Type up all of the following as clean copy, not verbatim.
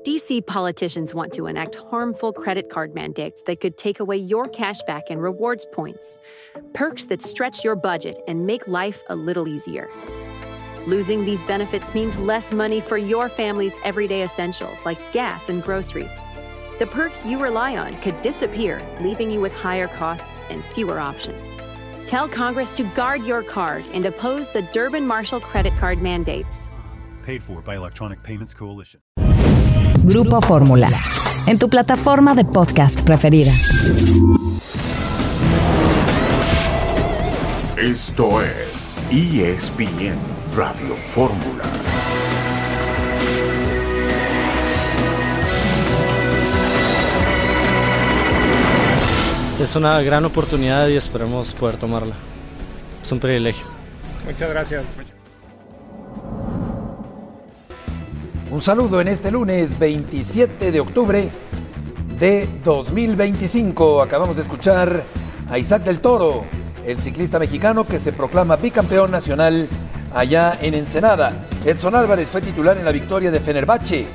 DC politicians want to enact harmful credit card mandates that could take away your cash back and rewards points. Perks that stretch your budget and make life a little easier. Losing these benefits means less money for your family's everyday essentials like gas and groceries. The perks you rely on could disappear, leaving you with higher costs and fewer options. Tell Congress to guard your card and oppose the Durbin-Marshall credit card mandates. Paid for by Electronic Payments Coalition. Grupo Fórmula, en tu plataforma de podcast preferida. Esto es ESPN Radio Fórmula. Es una gran oportunidad y esperemos poder tomarla. Es un privilegio. Muchas gracias. Un saludo en este lunes 27 de octubre de 2025. Acabamos de escuchar a Isaac del Toro, el ciclista mexicano que se proclama bicampeón nacional allá en Ensenada. Edson Álvarez fue titular en la victoria de Fenerbahce,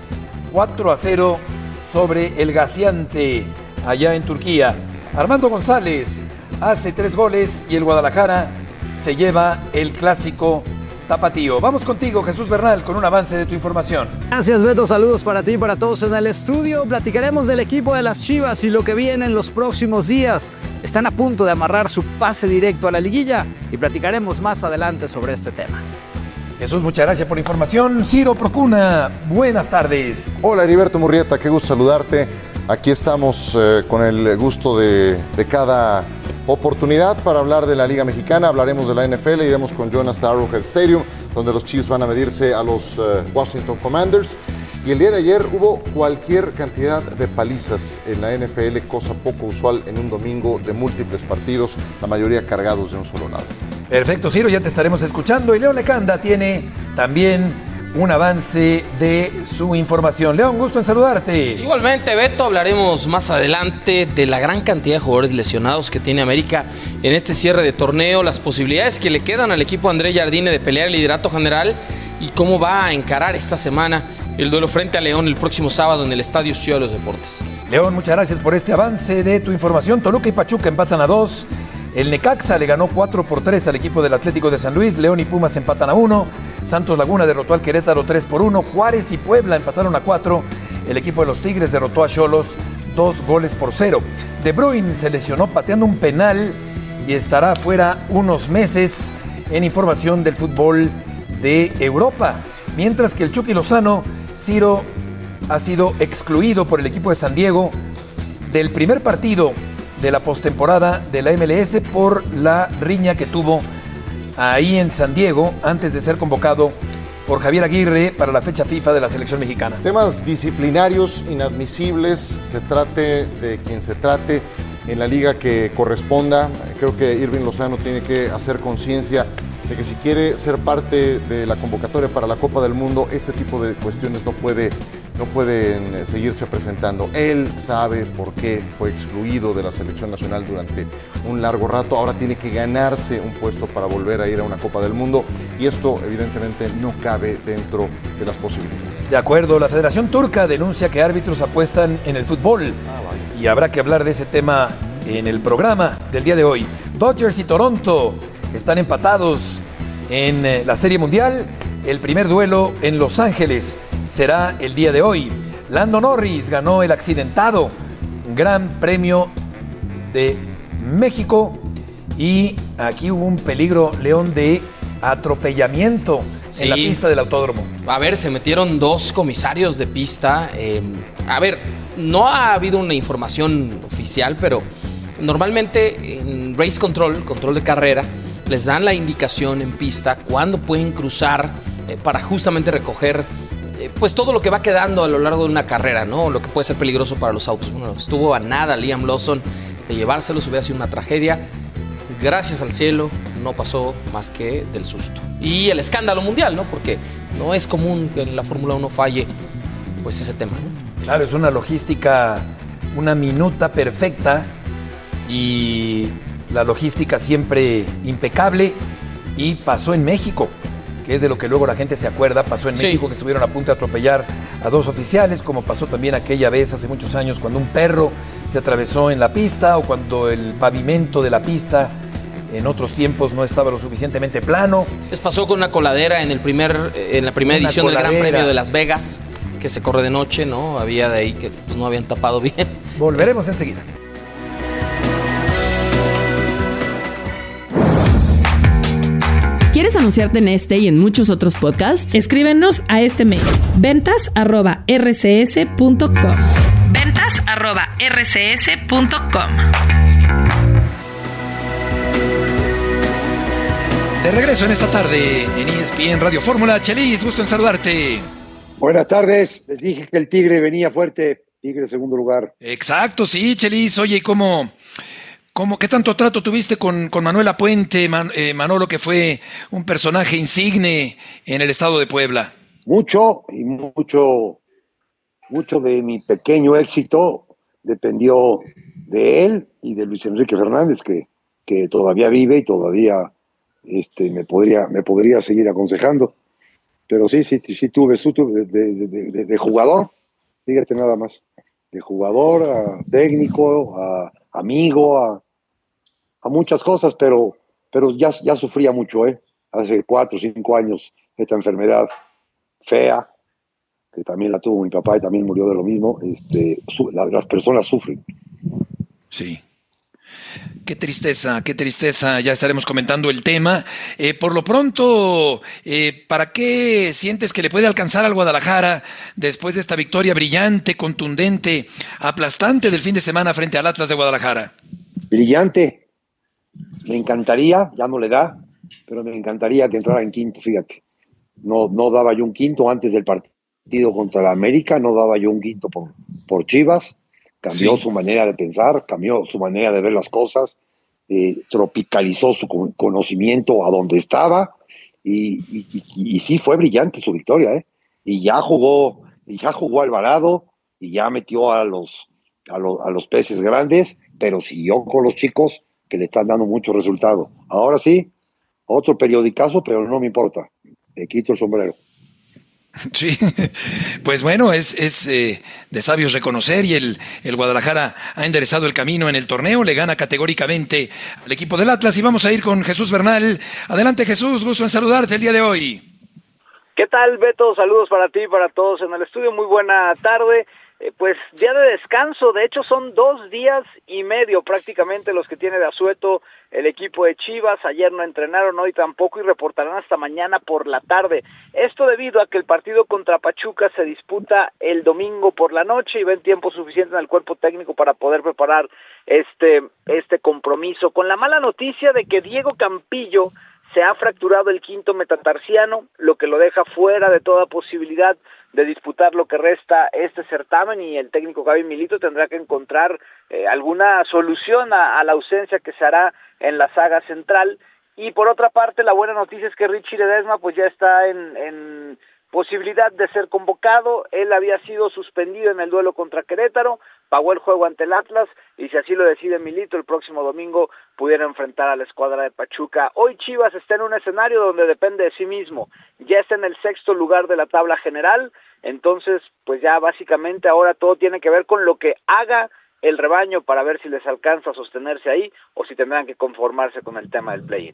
4-0 sobre el Gaziante allá en Turquía. Armando González hace 3 goles y el Guadalajara se lleva el clásico tapatío. Vamos contigo, Jesús Bernal, con un avance de tu información. Gracias, Beto. Saludos para ti y para todos en el estudio. Platicaremos del equipo de las Chivas y lo que viene en los próximos días. Están a punto de amarrar su pase directo a la liguilla y platicaremos más adelante sobre este tema. Jesús, muchas gracias por la información. Ciro Procuna, buenas tardes. Hola, Heriberto Murrieta, qué gusto saludarte. Aquí estamos con el gusto de cada oportunidad para hablar de la Liga Mexicana. Hablaremos de la NFL, iremos con John hasta Arrowhead Stadium, donde los Chiefs van a medirse a los Washington Commanders. Y el día de ayer hubo cualquier cantidad de palizas en la NFL, cosa poco usual en un domingo de múltiples partidos, la mayoría cargados de un solo lado. Perfecto, Ciro, ya te estaremos escuchando. Y León Lecanda tiene también un avance de su información. León, gusto en saludarte. Igualmente, Beto, hablaremos más adelante de la gran cantidad de jugadores lesionados que tiene América en este cierre de torneo, las posibilidades que le quedan al equipo André Jardine de pelear el liderato general y cómo va a encarar esta semana el duelo frente a León el próximo sábado en el Estadio Ciudad de los Deportes. León, muchas gracias por este avance de tu información. Toluca y Pachuca empatan a 2. El Necaxa le ganó 4-3 al equipo del Atlético de San Luis. León y Pumas empatan a 1. Santos Laguna derrotó al Querétaro 3-1. Juárez y Puebla empataron a 4. El equipo de los Tigres derrotó a Xolos 2-0. De Bruyne se lesionó pateando un penal y estará fuera unos meses, en información del fútbol de Europa. Mientras que el Chucky Lozano, Ciro, ha sido excluido por el equipo de San Diego del primer partido de la postemporada de la MLS por la riña que tuvo ahí en San Diego antes de ser convocado por Javier Aguirre para la fecha FIFA de la selección mexicana. Temas disciplinarios inadmisibles, se trate de quien se trate, en la liga que corresponda. Creo que Irving Lozano tiene que hacer conciencia de que si quiere ser parte de la convocatoria para la Copa del Mundo, este tipo de cuestiones no pueden seguirse presentando. Él sabe por qué fue excluido de la selección nacional durante un largo rato. Ahora tiene que ganarse un puesto para volver a ir a una Copa del Mundo y esto evidentemente no cabe dentro de las posibilidades. De acuerdo, la Federación Turca denuncia que árbitros apuestan en el fútbol y habrá que hablar de ese tema en el programa del día de hoy. Dodgers y Toronto están empatados en la Serie Mundial. El primer duelo en Los Ángeles será el día de hoy. Lando Norris ganó el accidentado Gran Premio de México y aquí hubo un peligro, León, de atropellamiento en la pista del autódromo. A ver, se metieron 2 comisarios de pista. A ver, no ha habido una información oficial, pero normalmente en Race Control, control de carrera, les dan la indicación en pista cuándo pueden cruzar para justamente recoger pues todo lo que va quedando a lo largo de una carrera, ¿no? Lo que puede ser peligroso para los autos. Bueno, estuvo a nada Liam Lawson de llevárselos, hubiera sido una tragedia. Gracias al cielo no pasó más que del susto. Y el escándalo mundial, ¿no? Porque no es común que en la Fórmula 1 falle pues ese tema, ¿no? Claro, es una logística, una minuta perfecta y la logística siempre impecable, y pasó en México, que es de lo que luego la gente se acuerda. Pasó en México, que estuvieron a punto de atropellar a 2 oficiales, como pasó también aquella vez hace muchos años cuando un perro se atravesó en la pista o cuando el pavimento de la pista en otros tiempos no estaba lo suficientemente plano. Les pasó con una coladera en la primera edición del Gran Premio de Las Vegas, que se corre de noche, ¿no? Había de ahí que pues, no habían tapado bien. Volveremos enseguida. ¿Quieres anunciarte en este y en muchos otros podcasts? Escríbenos a este mail: ventas@rcs.com. ventas@rcs.com. De regreso en esta tarde en ESPN Radio Fórmula. Chelis, gusto en saludarte. Buenas tardes. Les dije que el Tigre venía fuerte. Tigre en segundo lugar. Exacto, sí, Chelis. Oye, ¿y qué tanto trato tuviste con Manuel Apuente, Manolo, que fue un personaje insigne en el estado de Puebla? Mucho de mi pequeño éxito dependió de él y de Luis Enrique Fernández, que todavía vive y todavía me podría seguir aconsejando. Pero sí tuve de jugador, fíjate nada más, de jugador a técnico, a amigo, a muchas cosas, pero ya sufría mucho, hace 4 o 5 años, esta enfermedad fea, que también la tuvo mi papá y también murió de lo mismo. Las personas sufren. Sí. Qué tristeza, ya estaremos comentando el tema. Por lo pronto, ¿para qué sientes que le puede alcanzar al Guadalajara después de esta victoria brillante, contundente, aplastante del fin de semana frente al Atlas de Guadalajara? Brillante. Me encantaría, ya no le da, pero me encantaría que entrara en quinto, fíjate. No daba yo un quinto antes del partido contra la América, no daba yo un quinto por Chivas. Cambió su manera de pensar, cambió su manera de ver las cosas, tropicalizó su conocimiento a donde estaba y sí fue brillante su victoria, y ya jugó Alvarado y ya metió a los peces grandes, pero siguió con los chicos que le están dando mucho resultado. Ahora sí, otro periodicazo, pero no me importa, le quito el sombrero. Sí, pues bueno, es de sabios reconocer, y el Guadalajara ha enderezado el camino en el torneo, le gana categóricamente al equipo del Atlas, y vamos a ir con Jesús Bernal. Adelante, Jesús, gusto en saludarte el día de hoy. ¿Qué tal, Beto? Saludos para ti y para todos en el estudio, muy buena tarde. Pues día de descanso, de hecho son 2 días y medio prácticamente los que tiene de asueto el equipo de Chivas. Ayer no entrenaron, hoy tampoco, y reportarán hasta mañana por la tarde. Esto debido a que el partido contra Pachuca se disputa el domingo por la noche y ven tiempo suficiente en el cuerpo técnico para poder preparar este compromiso. Con la mala noticia de que Diego Campillo se ha fracturado el quinto metatarsiano, lo que lo deja fuera de toda posibilidad de disputar lo que resta este certamen, y el técnico Gaby Milito tendrá que encontrar alguna solución a la ausencia que se hará en la saga central. Y por otra parte, la buena noticia es que Richie Ledesma pues ya está en posibilidad de ser convocado. Él había sido suspendido en el duelo contra Querétaro, pagó el juego ante el Atlas, y si así lo decide Milito, el próximo domingo pudiera enfrentar a la escuadra de Pachuca. Hoy Chivas está en un escenario donde depende de sí mismo, ya está en el 6º lugar de la tabla general, entonces pues ya básicamente ahora todo tiene que ver con lo que haga el rebaño para ver si les alcanza a sostenerse ahí o si tendrán que conformarse con el tema del play-in.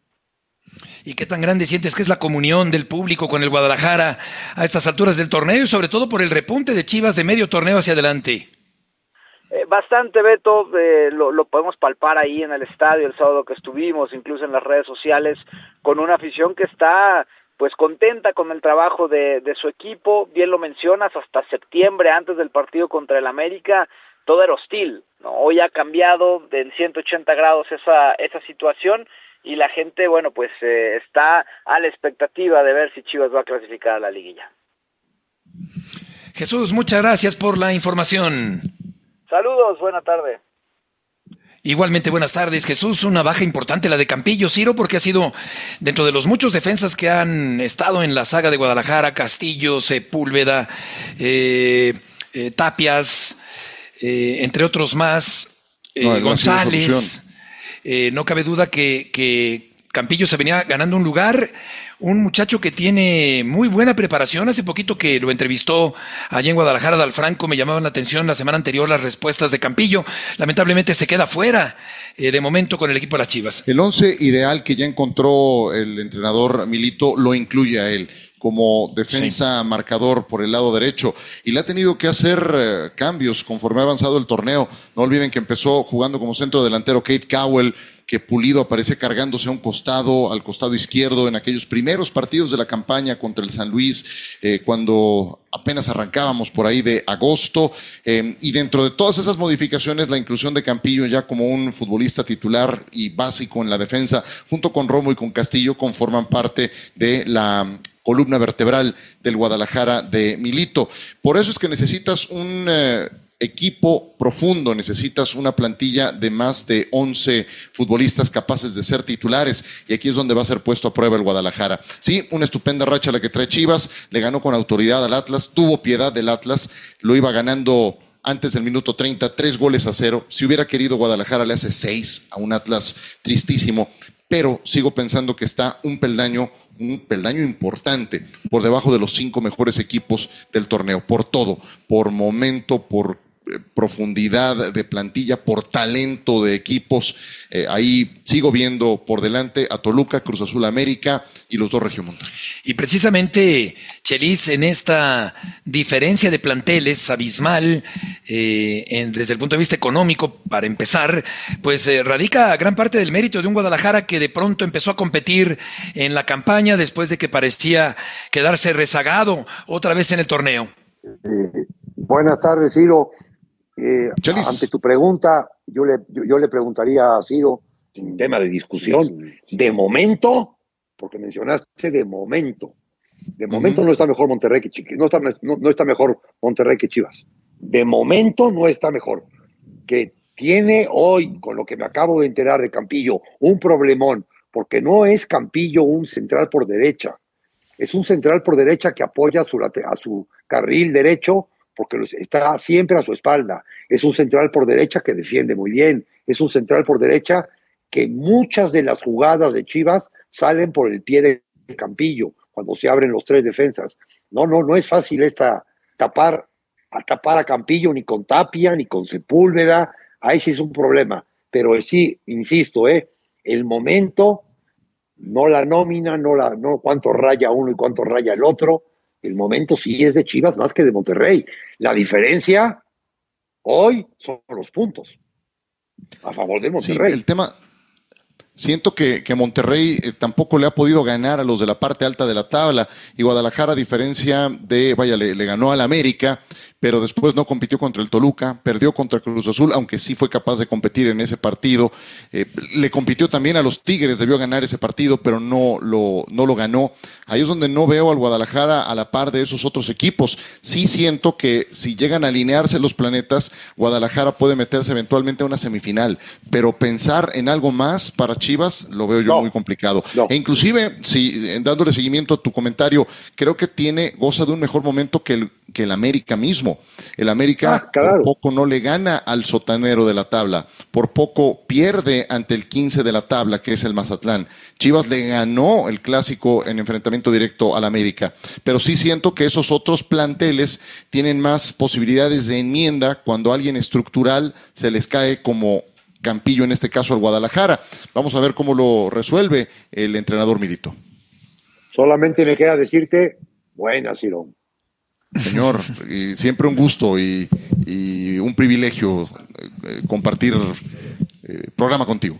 ¿Y qué tan grande sientes que es la comunión del público con el Guadalajara a estas alturas del torneo, y sobre todo por el repunte de Chivas de medio torneo hacia adelante? Bastante, Beto, lo podemos palpar ahí en el estadio el sábado que estuvimos, incluso en las redes sociales, con una afición que está pues contenta con el trabajo de su equipo. Bien lo mencionas, hasta septiembre, antes del partido contra el América, todo era hostil, ¿no? Hoy ha cambiado en 180 grados esa situación, y la gente, bueno, pues está a la expectativa de ver si Chivas va a clasificar a la liguilla. Jesús, muchas gracias por la información. Saludos, buena tarde. Igualmente, buenas tardes, Jesús. Una baja importante la de Campillo, Ciro, porque ha sido dentro de los muchos defensas que han estado en la saga de Guadalajara: Castillo, Sepúlveda, Tapias, entre otros más, González. No cabe duda que Campillo se venía ganando un lugar, un muchacho que tiene muy buena preparación. Hace poquito que lo entrevistó allá en Guadalajara, Dalfranco, me llamaban la atención la semana anterior las respuestas de Campillo. Lamentablemente se queda fuera de momento con el equipo de las Chivas. El 11 ideal que ya encontró el entrenador Milito lo incluye a él como defensa marcador por el lado derecho, y le ha tenido que hacer cambios conforme ha avanzado el torneo. No olviden que empezó jugando como centro delantero Kate Cowell, que Pulido aparece cargándose a un costado, al costado izquierdo, en aquellos primeros partidos de la campaña contra el San Luis, cuando apenas arrancábamos por ahí de agosto, y dentro de todas esas modificaciones, la inclusión de Campillo ya como un futbolista titular y básico en la defensa, junto con Romo y con Castillo, conforman parte de la columna vertebral del Guadalajara de Milito. Por eso es que necesitas un equipo profundo, necesitas una plantilla de más de 11 futbolistas capaces de ser titulares, y aquí es donde va a ser puesto a prueba el Guadalajara. Sí, una estupenda racha la que trae Chivas, le ganó con autoridad al Atlas, tuvo piedad del Atlas, lo iba ganando antes del minuto 30, 3-0. Si hubiera querido, Guadalajara le hace 6 a un Atlas tristísimo, pero sigo pensando que está un peldaño importante por debajo de los 5 mejores equipos del torneo, por todo, por momento, por profundidad de plantilla, por talento de equipos. Ahí sigo viendo por delante a Toluca, Cruz Azul, América y los 2 regiomontanos. Y precisamente, Chelis, en esta diferencia de planteles abismal, desde el punto de vista económico, para empezar, pues radica gran parte del mérito de un Guadalajara que de pronto empezó a competir en la campaña después de que parecía quedarse rezagado otra vez en el torneo. Buenas tardes, Ciro. Ante tu pregunta, yo le preguntaría a Ciro, sin tema de discusión, de momento, porque mencionaste de momento no está mejor Monterrey que Chivas, no está mejor Monterrey que Chivas. De momento no está mejor. Que tiene hoy, con lo que me acabo de enterar de Campillo, un problemón, porque no es Campillo un central por derecha, es un central por derecha que apoya a su carril derecho, porque está siempre a su espalda. Es un central por derecha que defiende muy bien. Es un central por derecha que muchas de las jugadas de Chivas salen por el pie de Campillo, cuando se abren los 3 defensas. No es fácil tapar a Campillo ni con Tapia, ni con Sepúlveda. Ahí sí es un problema. Pero sí, insisto, el momento, no la nómina, no cuánto raya uno y cuánto raya el otro. El momento sí es de Chivas más que de Monterrey. La diferencia hoy son los puntos a favor de Monterrey. Sí, el tema, siento que Monterrey tampoco le ha podido ganar a los de la parte alta de la tabla, y Guadalajara, a diferencia de, le ganó al América, pero después no compitió contra el Toluca, perdió contra Cruz Azul, aunque sí fue capaz de competir en ese partido. Le compitió también a los Tigres, debió ganar ese partido, pero no lo ganó. Ahí es donde no veo al Guadalajara a la par de esos otros equipos. Sí siento que si llegan a alinearse los planetas, Guadalajara puede meterse eventualmente a una semifinal, pero pensar en algo más para Chivas lo veo yo muy complicado. E inclusive, dándole seguimiento a tu comentario, creo que goza de un mejor momento que el América mismo. El América por poco no le gana al sotanero de la tabla, por poco pierde ante el 15 de la tabla, que es el Mazatlán. Chivas le ganó el clásico en enfrentamiento directo al América, pero sí siento que esos otros planteles tienen más posibilidades de enmienda cuando alguien estructural se les cae, como Campillo en este caso al Guadalajara. Vamos a ver cómo lo resuelve el entrenador Milito. Solamente me queda decirte, buena, Ciro. Señor, y siempre un gusto y un privilegio compartir programa contigo.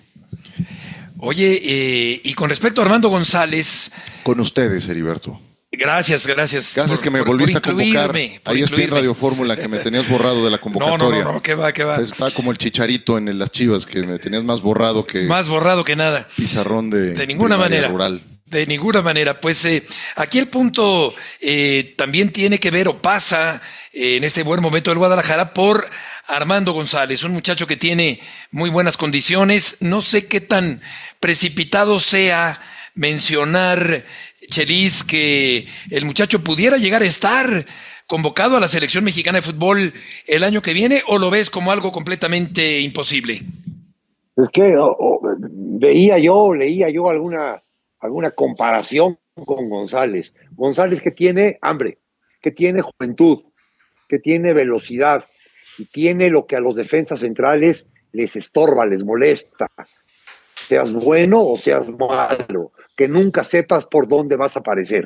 Oye, y con respecto a Armando González. Con ustedes, Heriberto. Gracias. Gracias que me volviste a convocar. Ahí es bien Radio Fórmula, que me tenías borrado de la convocatoria. No, ¿qué va? Está como el Chicharito en las Chivas, que me tenías más borrado que nada. Pizarrón de ninguna manera. Rural. De ninguna manera. Pues aquí el punto también tiene que ver, o pasa en este buen momento del Guadalajara, por Armando González, un muchacho que tiene muy buenas condiciones. No sé qué tan precipitado sea mencionar, Chelis, que el muchacho pudiera llegar a estar convocado a la selección mexicana de fútbol el año que viene, o lo ves como algo completamente imposible. Es que leía yo alguna comparación con González. González que tiene hambre, que tiene juventud, que tiene velocidad y tiene lo que a los defensas centrales les estorba, les molesta. Seas bueno o seas malo, que nunca sepas por dónde vas a aparecer.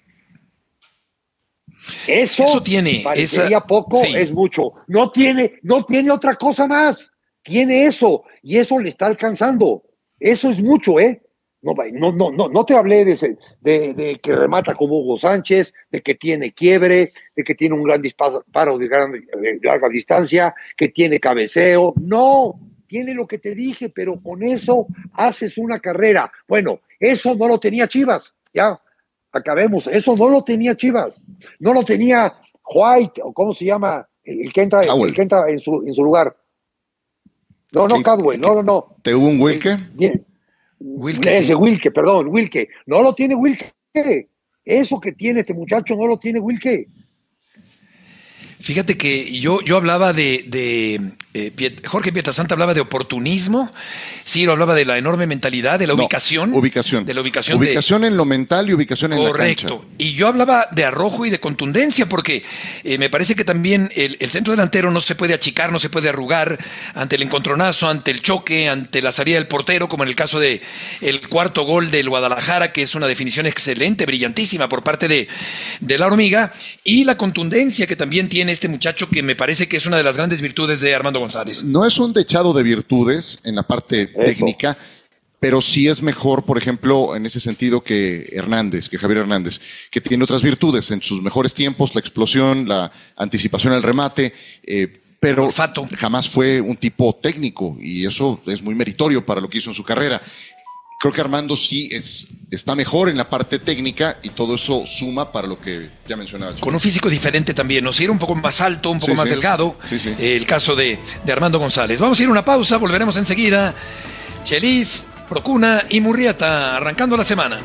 Eso tiene, parecería poco, sí. Es mucho. No tiene otra cosa más. Tiene eso, y eso le está alcanzando. Eso es mucho, ¿eh? No te hablé de que remata como Hugo Sánchez, de que tiene quiebre, de que tiene un gran disparo de larga distancia, que tiene cabeceo. No, tiene lo que te dije, pero con eso haces una carrera. Bueno, eso no lo tenía Chivas, ya, acabemos. Eso no lo tenía Chivas. No lo tenía White, o ¿cómo se llama? El que entra en su lugar. No, Cadwell, no. ¿Te hubo un Wilke? Bien. Wilke, sí. Wilke. No lo tiene Wilke. Eso que tiene este muchacho no lo tiene Wilke. Fíjate que yo hablaba Jorge Pietrasanta hablaba de oportunismo, Ciro hablaba de la enorme mentalidad, de la ubicación. Ubicación. De la ubicación. Ubicación en lo mental y ubicación en la cancha. Correcto. Y yo hablaba de arrojo y de contundencia, porque me parece que también el centro delantero no se puede achicar, no se puede arrugar ante el encontronazo, ante el choque, ante la salida del portero, como en el caso de el cuarto gol del Guadalajara, que es una definición excelente, brillantísima por parte de la Hormiga, y la contundencia que también tiene este muchacho, que me parece que es una de las grandes virtudes de Armando González. No es un dechado de virtudes en la parte técnica, pero sí es mejor, por ejemplo, en ese sentido que Javier Hernández, que tiene otras virtudes en sus mejores tiempos, la explosión, la anticipación al remate, pero jamás fue un tipo técnico, y eso es muy meritorio para lo que hizo en su carrera. Creo que Armando sí está mejor en la parte técnica, y todo eso suma para lo que ya mencionaba. Con un físico diferente también, era un poco más alto, un poco más delgado, el caso de Armando González. Vamos a ir a una pausa, volveremos enseguida. Chelis, Procuna y Murrieta, arrancando la semana.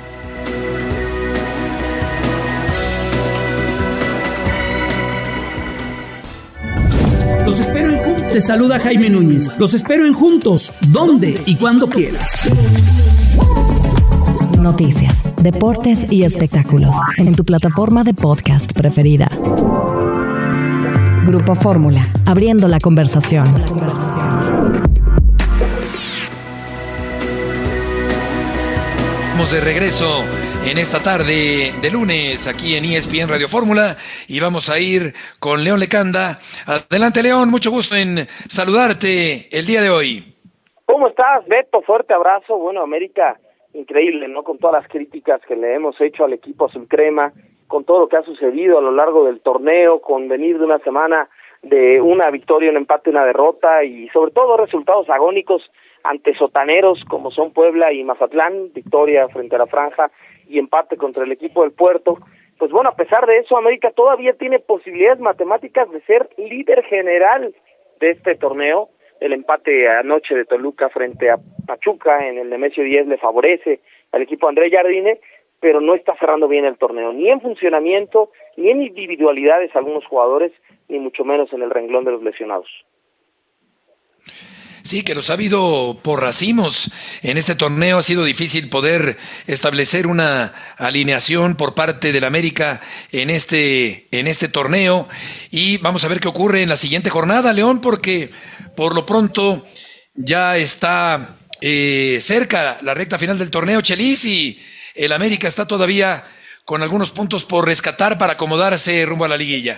Los espero en Juntos. Te saluda Jaime Núñez. Los espero en Juntos, donde y cuando quieras. Noticias, deportes y espectáculos en tu plataforma de podcast preferida. Grupo Fórmula, abriendo la conversación. Estamos de regreso en esta tarde de lunes aquí en ESPN Radio Fórmula, y vamos a ir con León Lecanda. Adelante, León, mucho gusto en saludarte el día de hoy. ¿Cómo estás, Beto? Fuerte abrazo. Bueno, América, increíble, ¿no? Con todas las críticas que le hemos hecho al equipo azul crema, con todo lo que ha sucedido a lo largo del torneo, con venir de una semana de una victoria, un empate, una derrota, y sobre todo resultados agónicos ante sotaneros como son Puebla y Mazatlán, victoria frente a la Franja y empate contra el equipo del Puerto. Pues bueno, a pesar de eso, América todavía tiene posibilidades matemáticas de ser líder general de este torneo. El empate anoche de Toluca frente a Pachuca en el Nemesio 10 le favorece al equipo de André Jardine, pero no está cerrando bien el torneo, ni en funcionamiento, ni en individualidades algunos jugadores, ni mucho menos en el renglón de los lesionados. Sí, que los ha habido por racimos. En este torneo ha sido difícil poder establecer una alineación por parte del América en este torneo. Y vamos a ver qué ocurre en la siguiente jornada, León, porque por lo pronto ya está cerca la recta final del torneo, Chelis, y el América está todavía con algunos puntos por rescatar para acomodarse rumbo a la liguilla.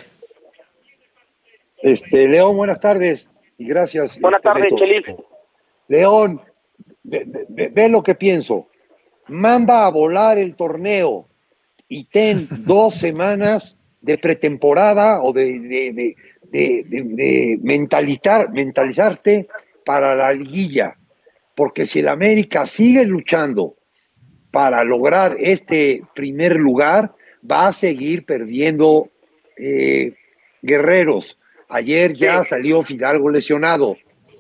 León, buenas tardes. Y gracias. Buenas tardes, Chelis. León, ve lo que pienso. Manda a volar el torneo y ten 2 semanas de pretemporada o de mentalizarte para la liguilla. Porque si el América sigue luchando para lograr este primer lugar, va a seguir perdiendo guerreros. Ayer ya salió Fidalgo lesionado.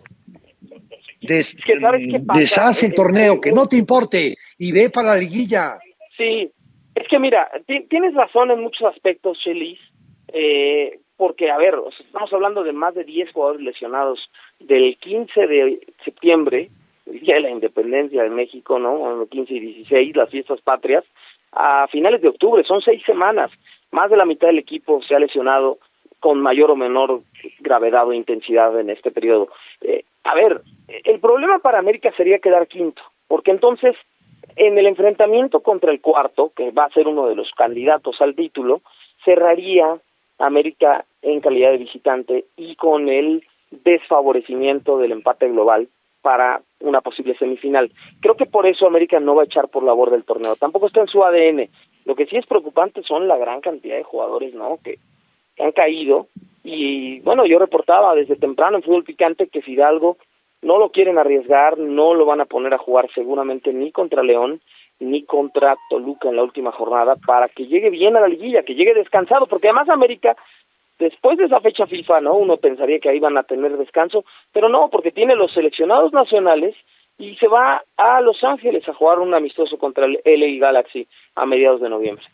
Deshace el torneo, que no te importe, y ve para la liguilla. Sí, es que mira, tienes razón en muchos aspectos, Chelis, porque, a ver, estamos hablando de más de 10 jugadores lesionados del 15 de septiembre el Día de la Independencia de México, ¿no? El 15 y 16, las fiestas patrias, a finales de octubre, son 6 semanas. Más de la mitad del equipo se ha lesionado con mayor o menor gravedad o intensidad en este periodo. El problema para América sería quedar quinto, porque entonces en el enfrentamiento contra el cuarto, que va a ser uno de los candidatos al título, cerraría América en calidad de visitante y con el desfavorecimiento del empate global para una posible semifinal. Creo que por eso América no va a echar por la borda del torneo. Tampoco está en su ADN. Lo que sí es preocupante son la gran cantidad de jugadores, ¿no?, que han caído. Y bueno, yo reportaba desde temprano en Fútbol Picante que Fidalgo no lo quieren arriesgar, no lo van a poner a jugar seguramente ni contra León ni contra Toluca en la última jornada, para que llegue bien a la liguilla, que llegue descansado, porque además América, después de esa fecha FIFA, ¿no?, uno pensaría que ahí van a tener descanso, pero no, porque tiene los seleccionados nacionales y se va a Los Ángeles a jugar un amistoso contra el LA Galaxy a mediados de noviembre.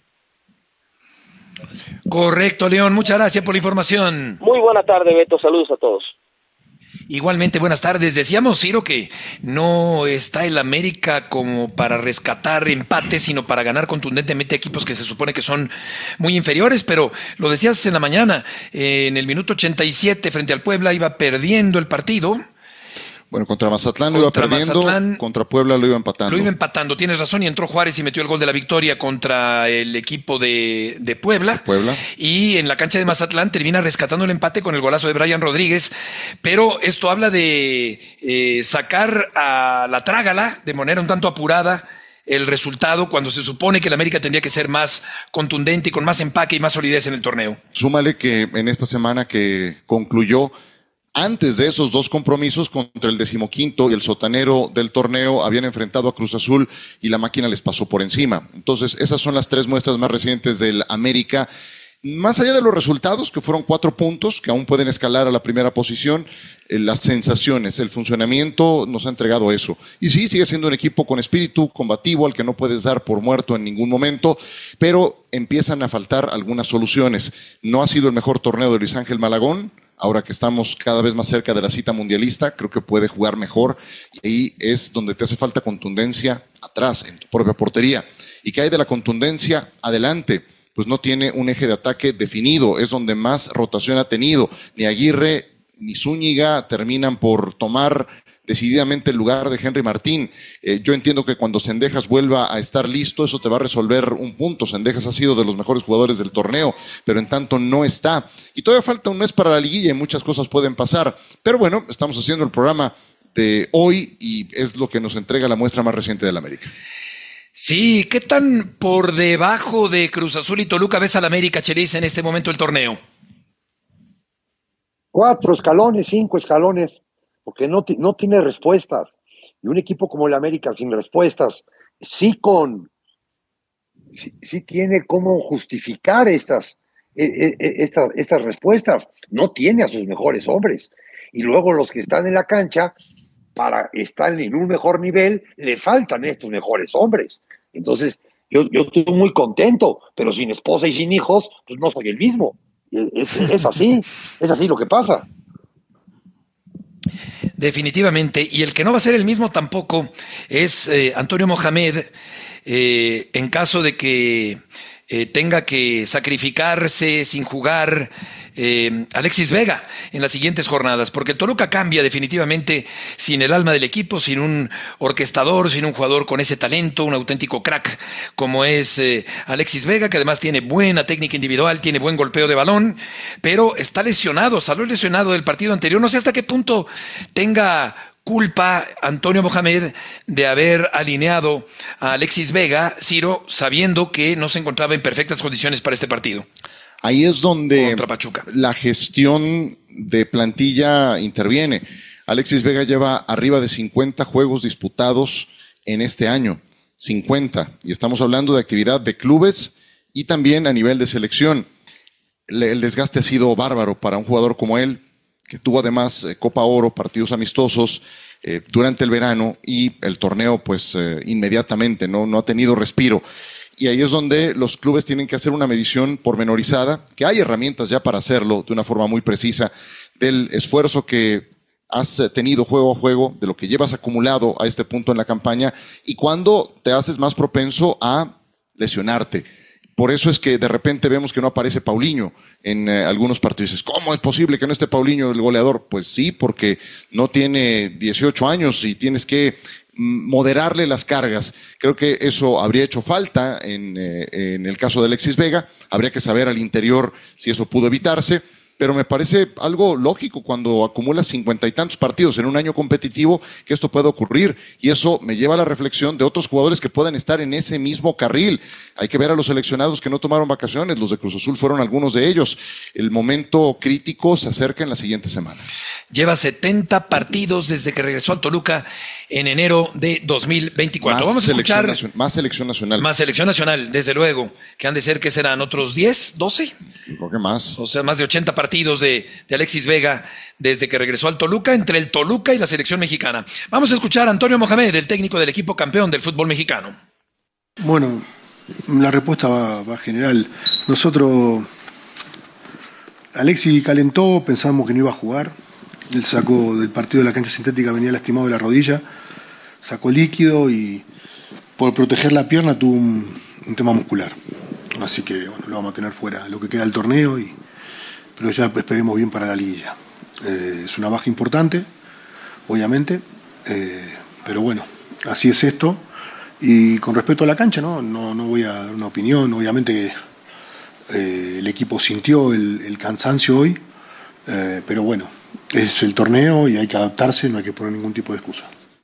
Correcto, León, muchas gracias por la información. Muy buena tarde, Beto, saludos a todos. Igualmente, buenas tardes. Decíamos, Ciro, que no está el América como para rescatar empates, sino para ganar contundentemente equipos que se supone que son muy inferiores, pero lo decías en la mañana, en el minuto 87 frente al Puebla iba perdiendo el partido. Bueno, contra Mazatlán lo iba perdiendo, contra Puebla lo iba empatando. Lo iba empatando, tienes razón, y entró Juárez y metió el gol de la victoria contra el equipo de Puebla. Y en la cancha de Mazatlán termina rescatando el empate con el golazo de Brian Rodríguez, pero esto habla de sacar a la trágala de manera un tanto apurada el resultado, cuando se supone que el América tendría que ser más contundente y con más empaque y más solidez en el torneo. Súmale que en esta semana que concluyó, antes de esos 2 compromisos contra el 15º y el sotanero del torneo, habían enfrentado a Cruz Azul y la máquina les pasó por encima. Entonces, esas son las 3 muestras más recientes del América. Más allá de los resultados, que fueron 4 puntos, que aún pueden escalar a la primera posición, las sensaciones, el funcionamiento nos ha entregado eso. Y sí, sigue siendo un equipo con espíritu combativo, al que no puedes dar por muerto en ningún momento, pero empiezan a faltar algunas soluciones. No ha sido el mejor torneo de Luis Ángel Malagón. Ahora que estamos cada vez más cerca de la cita mundialista, creo que puede jugar mejor. Y ahí es donde te hace falta contundencia atrás, en tu propia portería. ¿Y qué hay de la contundencia adelante? Pues no tiene un eje de ataque definido. Es donde más rotación ha tenido. Ni Aguirre ni Zúñiga terminan por tomar decididamente el lugar de Henry Martín. Yo entiendo que cuando Cendejas vuelva a estar listo, eso te va a resolver un punto. Cendejas ha sido de los mejores jugadores del torneo, pero en tanto no está. Y todavía falta un mes para la liguilla y muchas cosas pueden pasar. Pero bueno, estamos haciendo el programa de hoy y es lo que nos entrega la muestra más reciente del América. Sí, ¿qué tan por debajo de Cruz Azul y Toluca ves al América, Chelis, en este momento del torneo? 4 escalones, 5 escalones, porque no tiene respuestas. Y un equipo como el América sin respuestas, sí tiene cómo justificar estas respuestas. No tiene a sus mejores hombres. Y luego los que están en la cancha, para estar en un mejor nivel, le faltan estos mejores hombres. Entonces, yo estoy muy contento, pero sin esposa y sin hijos, pues no soy el mismo. Es así lo que pasa. Definitivamente, y el que no va a ser el mismo tampoco es Antonio Mohamed, en caso de que tenga que sacrificarse sin jugar Alexis Vega en las siguientes jornadas, porque el Toluca cambia definitivamente sin el alma del equipo, sin un orquestador, sin un jugador con ese talento, un auténtico crack como es Alexis Vega, que además tiene buena técnica individual, tiene buen golpeo de balón, pero está lesionado, salió lesionado del partido anterior. No sé hasta qué punto tenga culpa Antonio Mohamed de haber alineado a Alexis Vega, Ciro, sabiendo que no se encontraba en perfectas condiciones para este partido. Ahí es donde la gestión de plantilla interviene. Alexis Vega lleva arriba de 50 juegos disputados en este año. 50. Y estamos hablando de actividad de clubes y también a nivel de selección. El desgaste ha sido bárbaro para un jugador como él, que tuvo además Copa Oro, partidos amistosos durante el verano y el torneo pues inmediatamente, no ha tenido respiro. Y ahí es donde los clubes tienen que hacer una medición pormenorizada, que hay herramientas ya para hacerlo de una forma muy precisa, del esfuerzo que has tenido juego a juego, de lo que llevas acumulado a este punto en la campaña y cuándo te haces más propenso a lesionarte. Por eso es que de repente vemos que no aparece Paulinho en algunos partidos. Dices, ¿cómo es posible que no esté Paulinho el goleador? Pues sí, porque no tiene 18 años y tienes que moderarle las cargas. Creo que eso habría hecho falta en el caso de Alexis Vega. Habría que saber al interior si eso pudo evitarse. Pero me parece algo lógico cuando acumulas 50 y tantos partidos en un año competitivo que esto puede ocurrir. Y eso me lleva a la reflexión de otros jugadores que puedan estar en ese mismo carril. Hay que ver a los seleccionados que no tomaron vacaciones. Los de Cruz Azul fueron algunos de ellos. El momento crítico se acerca en la siguiente semana. Lleva 70 partidos desde que regresó al Toluca en enero de 2024. Vamos a escuchar más selección nacional. Más selección nacional, desde luego. Que han de ser, ¿qué serán? ¿Otros 10, 12? Creo que más. O sea, más de 80 partidos de Alexis Vega desde que regresó al Toluca, entre el Toluca y la selección mexicana. Vamos a escuchar a Antonio Mohamed, el técnico del equipo campeón del fútbol mexicano. Bueno, la respuesta va general. Nosotros, Alexis calentó, pensamos que no iba a jugar. Él sacó del partido de la cancha sintética, venía lastimado de la rodilla, sacó líquido y por proteger la pierna tuvo un tema muscular. Así que bueno, lo vamos a tener fuera lo que queda del torneo, pero ya esperemos bien para la liguilla. Es una baja importante, obviamente, pero bueno, así es esto. Y con respecto a la cancha, no voy a dar una opinión. Obviamente el equipo sintió el cansancio hoy, pero bueno, es el torneo y hay que adaptarse, no hay que poner ningún tipo de excusa.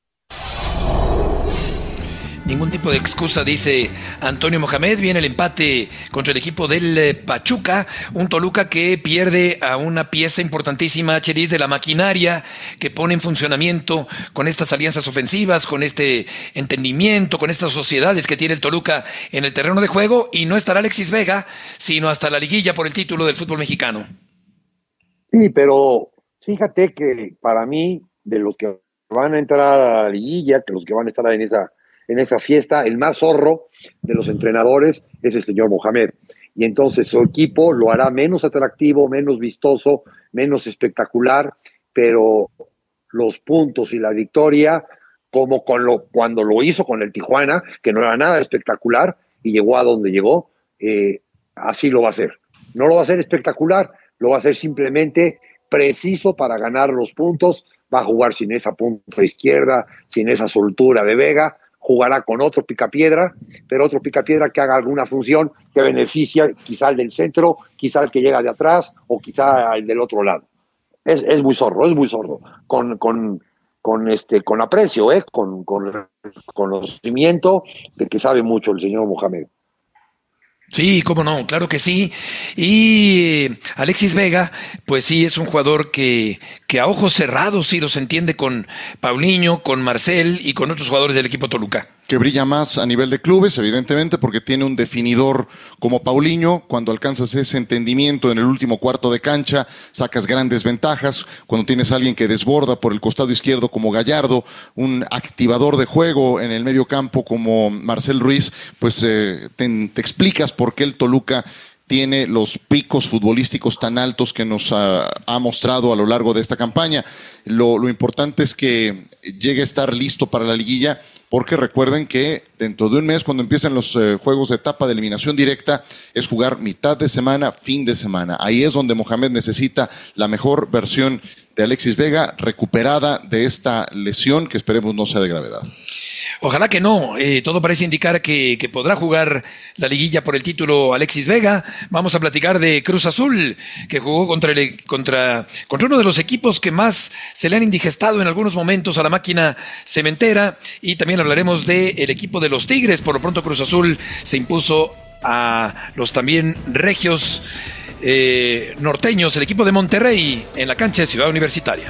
Ningún tipo de excusa, dice Antonio Mohamed. Viene el empate contra el equipo del Pachuca, un Toluca que pierde a una pieza importantísima, Chelis, de la maquinaria que pone en funcionamiento con estas alianzas ofensivas, con este entendimiento, con estas sociedades que tiene el Toluca en el terreno de juego, y no estará Alexis Vega, sino hasta la liguilla por el título del fútbol mexicano. Sí, pero fíjate que para mí, de los que van a entrar a la liguilla, que los que van a estar en esa fiesta, el más zorro de los entrenadores es el señor Mohamed. Y entonces su equipo lo hará menos atractivo, menos vistoso, menos espectacular, pero los puntos y la victoria, como cuando lo hizo con el Tijuana, que no era nada espectacular y llegó a donde llegó, así lo va a hacer. No lo va a hacer espectacular, lo va a hacer simplemente preciso para ganar los puntos. Va a jugar sin esa punta izquierda, sin esa soltura de Vega, jugará con otro picapiedra, pero otro picapiedra que haga alguna función que beneficia quizá al del centro, quizá al que llega de atrás o quizá al del otro lado. Es muy sordo, con aprecio, con conocimiento de que sabe mucho el señor Mohamed. Sí, cómo no, claro que sí. Y Alexis Vega, pues sí, es un jugador que a ojos cerrados sí los entiende con Paulinho, con Marcel y con otros jugadores del equipo Toluca. Que brilla más a nivel de clubes, evidentemente, porque tiene un definidor como Paulinho. Cuando alcanzas ese entendimiento en el último cuarto de cancha, sacas grandes ventajas. Cuando tienes a alguien que desborda por el costado izquierdo como Gallardo, un activador de juego en el medio campo como Marcel Ruiz, pues te explicas por qué el Toluca tiene los picos futbolísticos tan altos que nos ha mostrado a lo largo de esta campaña. Lo importante es que llegue a estar listo para la liguilla, porque recuerden que dentro de un mes, cuando empiezan los juegos de etapa de eliminación directa, es jugar mitad de semana, fin de semana. Ahí es donde Mohamed necesita la mejor versión de Alexis Vega, recuperada de esta lesión que esperemos no sea de gravedad. Ojalá que no, todo parece indicar que podrá jugar la liguilla por el título Alexis Vega. Vamos a platicar de Cruz Azul, que jugó contra uno de los equipos que más se le han indigestado en algunos momentos a la máquina cementera, y también hablaremos del equipo de los Tigres. Por lo pronto Cruz Azul se impuso a los también regios norteños, el equipo de Monterrey, en la cancha de Ciudad Universitaria.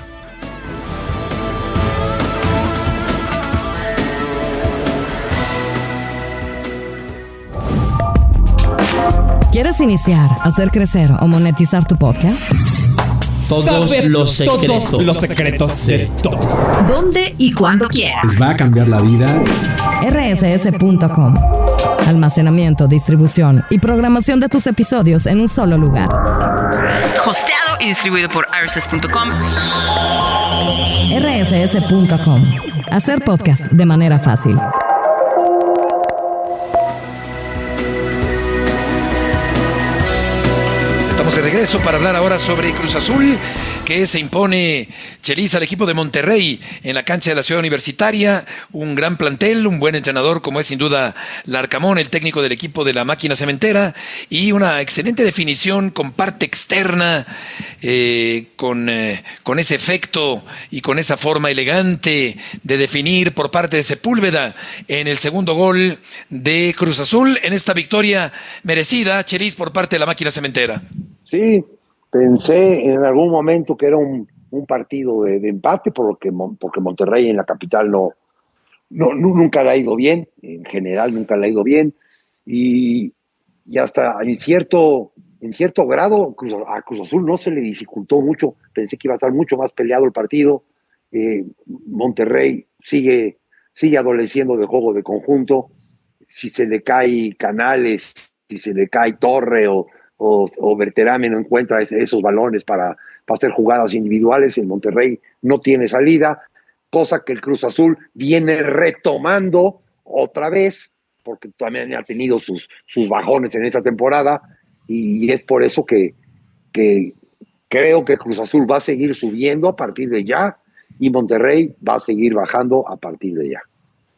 ¿Quieres iniciar, hacer crecer o monetizar tu podcast? Todos los secretos de todos. ¿Dónde y cuándo quieras? Les va a cambiar la vida. rss.com. Almacenamiento, distribución y programación de tus episodios en un solo lugar. Hosteado y distribuido por rss.com. rss.com. Hacer podcast de manera fácil. Estamos de regreso para hablar ahora sobre Cruz Azul, que se impone, Chelis, al equipo de Monterrey en la cancha de la Ciudad Universitaria. Un gran plantel, un buen entrenador como es sin duda Larcamón, el técnico del equipo de la máquina cementera, y una excelente definición con parte externa, con ese efecto y con esa forma elegante de definir por parte de Sepúlveda en el segundo gol de Cruz Azul en esta victoria merecida, Chelis, por parte de la máquina cementera. Sí, pensé en algún momento que era un partido de empate porque Monterrey en la capital nunca le ha ido bien, en general nunca le ha ido bien, y hasta en cierto grado a Cruz Azul no se le dificultó mucho. Pensé que iba a estar mucho más peleado el partido. Monterrey sigue adoleciendo de juego de conjunto. Si se le cae Canales, si se le cae Torre o Berterame no encuentra esos balones para hacer jugadas individuales, el Monterrey no tiene salida, cosa que el Cruz Azul viene retomando otra vez, porque también ha tenido sus bajones en esta temporada, y es por eso que creo que Cruz Azul va a seguir subiendo a partir de ya, y Monterrey va a seguir bajando a partir de ya.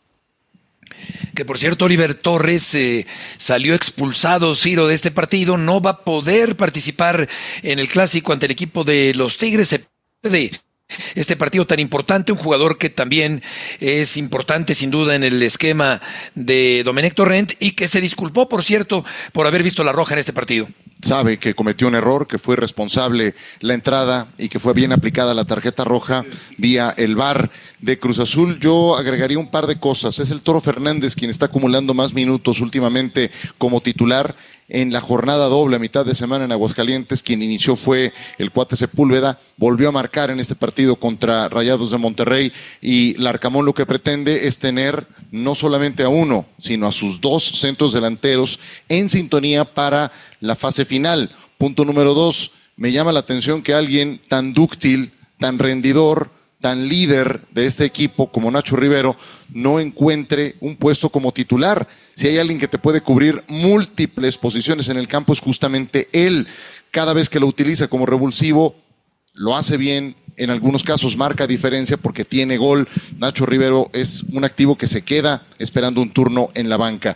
Que por cierto, Oliver Torres salió expulsado, Ciro, de este partido, no va a poder participar en el clásico ante el equipo de los Tigres. Se pierde este partido tan importante, un jugador que también es importante sin duda en el esquema de Domenech Torrent, y que se disculpó, por cierto, por haber visto la roja en este partido. Sabe que cometió un error, que fue responsable la entrada y que fue bien aplicada la tarjeta roja vía el VAR de Cruz Azul. Yo agregaría un par de cosas. Es el Toro Fernández quien está acumulando más minutos últimamente como titular. En la jornada doble, a mitad de semana en Aguascalientes, quien inició fue el cuate Sepúlveda, volvió a marcar en este partido contra Rayados de Monterrey, y Larcamón lo que pretende es tener no solamente a uno, sino a sus dos centros delanteros en sintonía para la fase final. Punto número 2, me llama la atención que alguien tan dúctil, tan rendidor, tan líder de este equipo como Nacho Rivero no encuentre un puesto como titular. Si hay alguien que te puede cubrir múltiples posiciones en el campo, es justamente él. Cada vez que lo utiliza como revulsivo, lo hace bien. En algunos casos marca diferencia porque tiene gol. Nacho Rivero es un activo que se queda esperando un turno en la banca.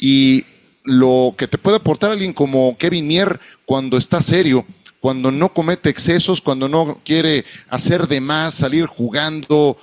Y lo que te puede aportar alguien como Kevin Mier cuando está serio, cuando no comete excesos, cuando no quiere hacer de más, salir jugando,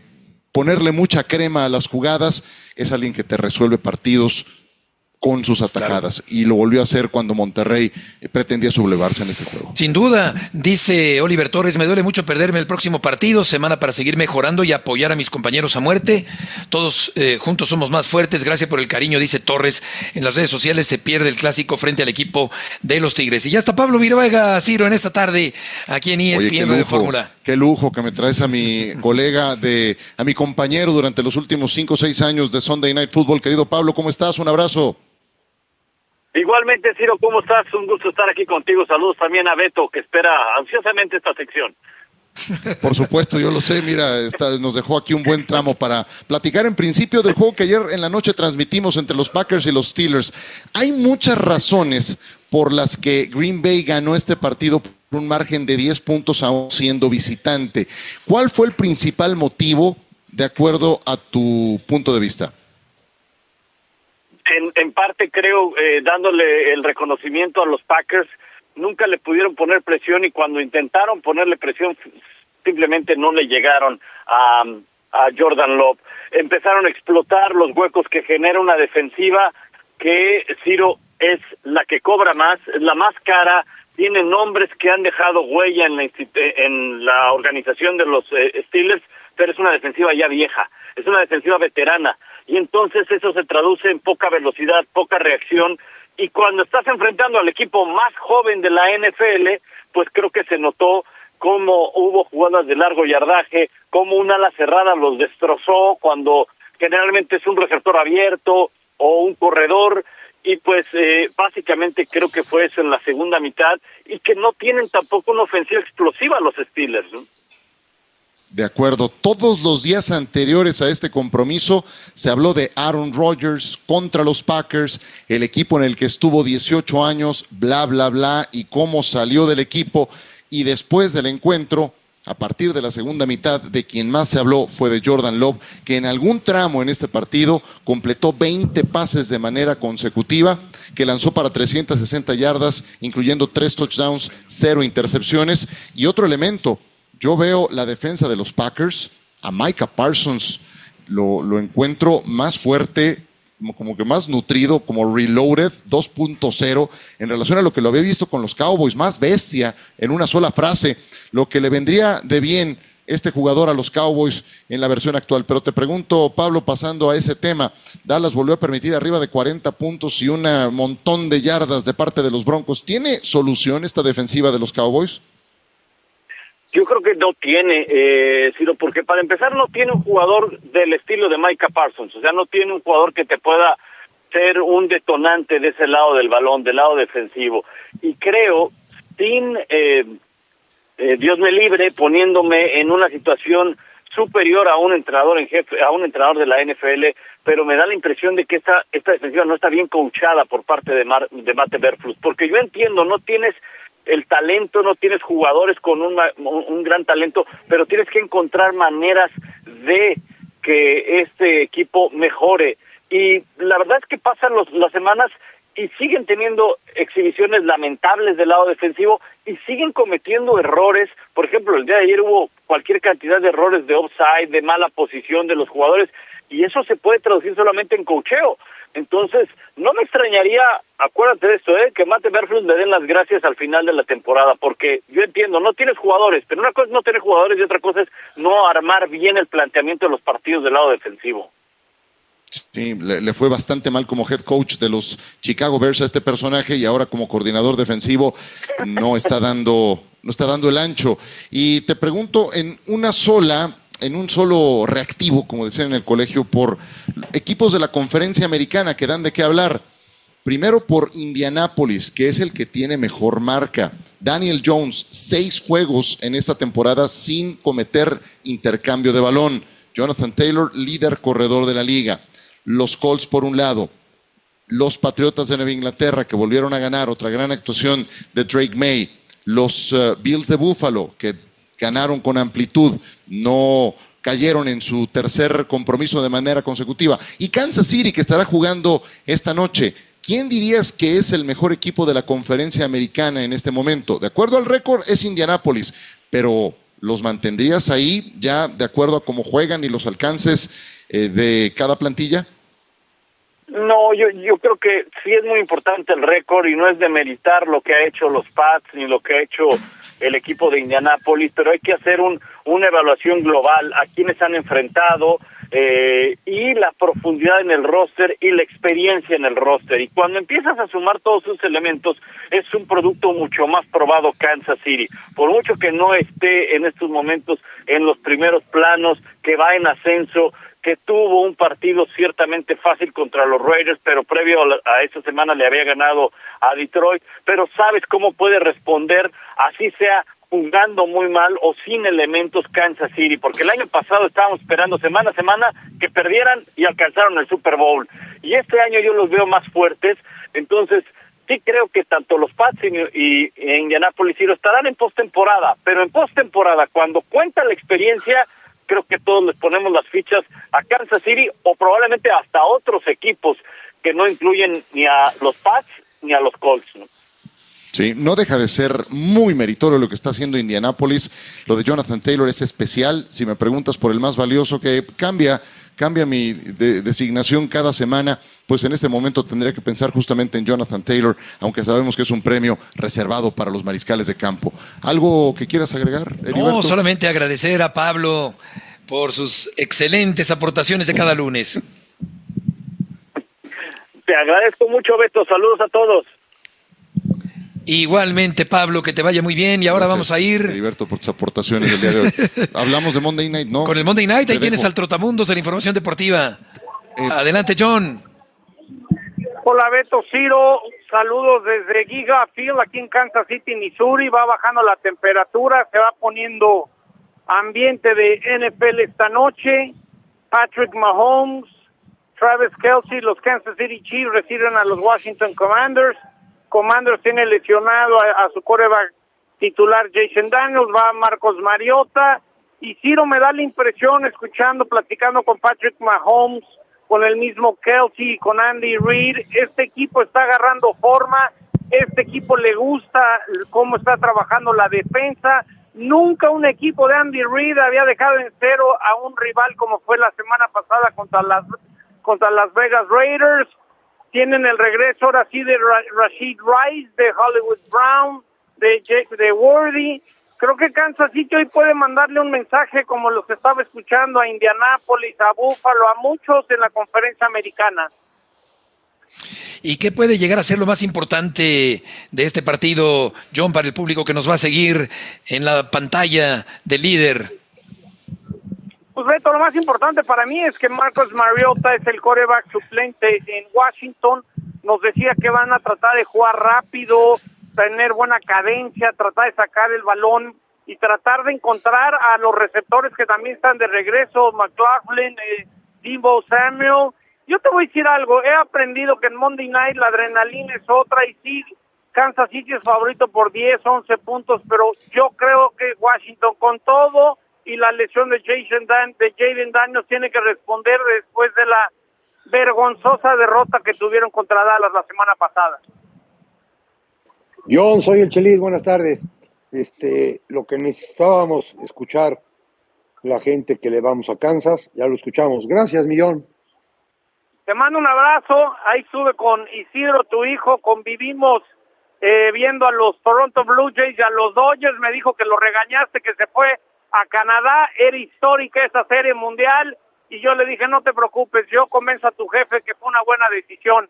ponerle mucha crema a las jugadas, es alguien que te resuelve partidos con sus atajadas, y lo volvió a hacer cuando Monterrey pretendía sublevarse en ese juego. Sin duda, dice Oliver Torres, me duele mucho perderme el próximo partido, semana para seguir mejorando y apoyar a mis compañeros a muerte. Todos juntos somos más fuertes, gracias por el cariño, dice Torres. En las redes sociales se pierde el clásico frente al equipo de los Tigres. Y ya está Pablo Viruega, Ciro, en esta tarde aquí en ESPN Radio Fórmula. Qué lujo que me traes a mi colega, a mi compañero durante los últimos 5 o 6 años de Sunday Night Football. Querido Pablo, ¿cómo estás? Un abrazo. Igualmente, Ciro, ¿cómo estás? Un gusto estar aquí contigo. Saludos también a Beto, que espera ansiosamente esta sección. Por supuesto, yo lo sé. Mira, nos dejó aquí un buen tramo para platicar en principio del juego que ayer en la noche transmitimos entre los Packers y los Steelers. Hay muchas razones por las que Green Bay ganó este partido por un margen de 10 puntos aún siendo visitante. ¿Cuál fue el principal motivo, de acuerdo a tu punto de vista? En parte creo, dándole el reconocimiento a los Packers, nunca le pudieron poner presión, y cuando intentaron ponerle presión simplemente no le llegaron a Jordan Love. Empezaron a explotar los huecos que genera una defensiva que, Ciro, es la que cobra más, es la más cara, tiene nombres que han dejado huella en la organización de los Steelers, pero es una defensiva ya vieja, es una defensiva veterana. Y entonces eso se traduce en poca velocidad, poca reacción, y cuando estás enfrentando al equipo más joven de la NFL, pues creo que se notó cómo hubo jugadas de largo yardaje, cómo un ala cerrada los destrozó cuando generalmente es un receptor abierto o un corredor, y pues básicamente creo que fue eso en la segunda mitad, y que no tienen tampoco una ofensiva explosiva los Steelers, ¿no? De acuerdo, todos los días anteriores a este compromiso se habló de Aaron Rodgers contra los Packers, el equipo en el que estuvo 18 años, bla, bla, bla, y cómo salió del equipo. Y después del encuentro, a partir de la segunda mitad, de quien más se habló fue de Jordan Love, que en algún tramo en este partido completó 20 pases de manera consecutiva, que lanzó para 360 yardas, incluyendo 3 touchdowns, 0 intercepciones. Y otro elemento, yo veo la defensa de los Packers, a Micah Parsons lo encuentro más fuerte, como que más nutrido, como reloaded 2.0 en relación a lo que lo había visto con los Cowboys, más bestia en una sola frase, lo que le vendría de bien este jugador a los Cowboys en la versión actual. Pero te pregunto, Pablo, pasando a ese tema, Dallas volvió a permitir arriba de 40 puntos y un montón de yardas de parte de los Broncos. ¿Tiene solución esta defensiva de los Cowboys? Yo creo que no tiene, sino porque para empezar no tiene un jugador del estilo de Micah Parsons, o sea, no tiene un jugador que te pueda ser un detonante de ese lado del balón, del lado defensivo. Y creo, sin Dios me libre, poniéndome en una situación superior a un entrenador en jefe, a un entrenador de la NFL, pero me da la impresión de que esta defensiva no está bien coachada por parte de Matt Eberflus, porque yo entiendo, no tienes el talento, no tienes jugadores con un gran talento, pero tienes que encontrar maneras de que este equipo mejore. Y la verdad es que pasan las semanas y siguen teniendo exhibiciones lamentables del lado defensivo y siguen cometiendo errores. Por ejemplo, el día de ayer hubo cualquier cantidad de errores de offside, de mala posición de los jugadores, y eso se puede traducir solamente en coacheo. Entonces, no me extrañaría, acuérdate de esto, que Matt Eberflus le den las gracias al final de la temporada, porque yo entiendo, no tienes jugadores, pero una cosa es no tener jugadores y otra cosa es no armar bien el planteamiento de los partidos del lado defensivo. Sí, le fue bastante mal como head coach de los Chicago Bears a este personaje, y ahora como coordinador defensivo no está dando el ancho. Y te pregunto, en un solo reactivo, como decían en el colegio, por equipos de la conferencia americana que dan de qué hablar. Primero por Indianápolis, que es el que tiene mejor marca. Daniel Jones, 6 juegos en esta temporada sin cometer intercambio de balón. Jonathan Taylor, líder corredor de la liga. Los Colts por un lado. Los Patriotas de Nueva Inglaterra, que volvieron a ganar, otra gran actuación de Drake May. Los Bills de Buffalo, que ganaron con amplitud, no cayeron en su tercer compromiso de manera consecutiva. Y Kansas City, que estará jugando esta noche. ¿Quién dirías que es el mejor equipo de la conferencia americana en este momento? De acuerdo al récord es Indianápolis, pero ¿los mantendrías ahí ya de acuerdo a cómo juegan y los alcances de cada plantilla? No, yo creo que sí es muy importante el récord y no es demeritar lo que ha hecho los Pats ni lo que ha hecho el equipo de Indianápolis, pero hay que hacer una evaluación global a quienes han enfrentado y la profundidad en el roster y la experiencia en el roster. Y cuando empiezas a sumar todos esos elementos, es un producto mucho más probado Kansas City. Por mucho que no esté en estos momentos en los primeros planos, que va en ascenso, que tuvo un partido ciertamente fácil contra los Raiders, pero previo a esa semana le había ganado a Detroit, pero sabes cómo puede responder, así sea jugando muy mal o sin elementos Kansas City, porque el año pasado estábamos esperando semana a semana que perdieran y alcanzaron el Super Bowl, y este año yo los veo más fuertes. Entonces sí creo que tanto los Pats y Indianapolis lo estarán en postemporada, pero en postemporada, cuando cuenta la experiencia, creo que todos les ponemos las fichas a Kansas City o probablemente hasta otros equipos que no incluyen ni a los Pats ni a los Colts, ¿no? Sí, no deja de ser muy meritorio lo que está haciendo Indianápolis. Lo de Jonathan Taylor es especial. Si me preguntas por el más valioso, que cambia mi designación cada semana, pues en este momento tendría que pensar justamente en Jonathan Taylor, aunque sabemos que es un premio reservado para los mariscales de campo. ¿Algo que quieras agregar, Heriberto? No, solamente agradecer a Pablo por sus excelentes aportaciones de cada lunes. Te agradezco mucho, Beto. Saludos a todos. Igualmente, Pablo, que te vaya muy bien. Y ahora vamos a ir... Heriberto, por tus aportaciones del día de hoy. Hablamos de Monday Night, ¿no? Con el Monday Night, ahí tienes al Trotamundos de la información deportiva. Adelante, John. Hola, Beto, Ciro. Saludos desde Giga Field, aquí en Kansas City, Missouri. Va bajando la temperatura, se va poniendo ambiente de NFL esta noche. Patrick Mahomes, Travis Kelce, los Kansas City Chiefs reciben a los Washington Commanders. Commanders tiene lesionado a su quarterback titular Jason Daniels, va Marcos Mariota. Y Ciro, me da la impresión, platicando con Patrick Mahomes, con el mismo Kelce y con Andy Reid, este equipo está agarrando forma, este equipo le gusta cómo está trabajando la defensa. Nunca un equipo de Andy Reid había dejado en cero a un rival como fue la semana pasada contra las Vegas Raiders. Tienen el regreso ahora sí de Rashid Rice, de Hollywood Brown, de Worthy. Creo que Kansas City hoy puede mandarle un mensaje como los estaba escuchando a Indianápolis, a Buffalo, a muchos en la conferencia americana. ¿Y qué puede llegar a ser lo más importante de este partido, John, para el público que nos va a seguir en la pantalla del líder? Pues Beto, lo más importante para mí es que Marcos Mariota es el quarterback suplente en Washington. Nos decía que van a tratar de jugar rápido, tener buena cadencia, tratar de sacar el balón y tratar de encontrar a los receptores que también están de regreso, McLaughlin, Deebo Samuel. Yo te voy a decir algo, he aprendido que en Monday Night la adrenalina es otra y sí, Kansas City es favorito por 10, 11 puntos, pero yo creo que Washington con todo y la lesión de Jaden Daniels tiene que responder después de la vergonzosa derrota que tuvieron contra Dallas la semana pasada. John, soy el Chelis, buenas tardes. Lo que necesitábamos escuchar la gente que le vamos a Kansas, ya lo escuchamos. Gracias, Millón. Te mando un abrazo, ahí estuve con Isidro, tu hijo, convivimos viendo a los Toronto Blue Jays y a los Dodgers, me dijo que lo regañaste, que se fue a Canadá, era histórica esa serie mundial, y yo le dije, no te preocupes, yo convenzo a tu jefe que fue una buena decisión.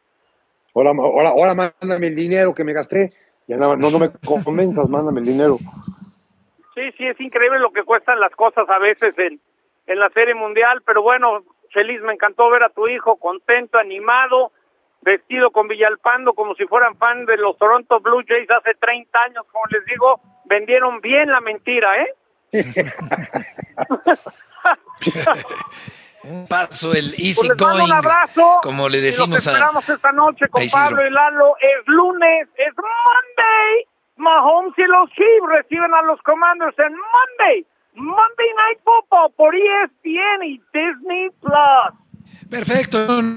Ahora mándame el dinero que me gasté. Ya no me convenzas, mándame el dinero. Sí, es increíble lo que cuestan las cosas a veces en la Serie Mundial, pero bueno, Chelis, me encantó ver a tu hijo contento, animado, vestido con Villalpando como si fueran fan de los Toronto Blue Jays hace 30 años, como les digo, vendieron bien la mentira, Un paso, el easy pues going, un abrazo, como le decimos y los esperamos esta noche con Pablo y Lalo. Es lunes, es Monday. Mahomes y los Chiefs reciben a los Commanders en Monday Night Football por ESPN y Disney Plus. Perfecto.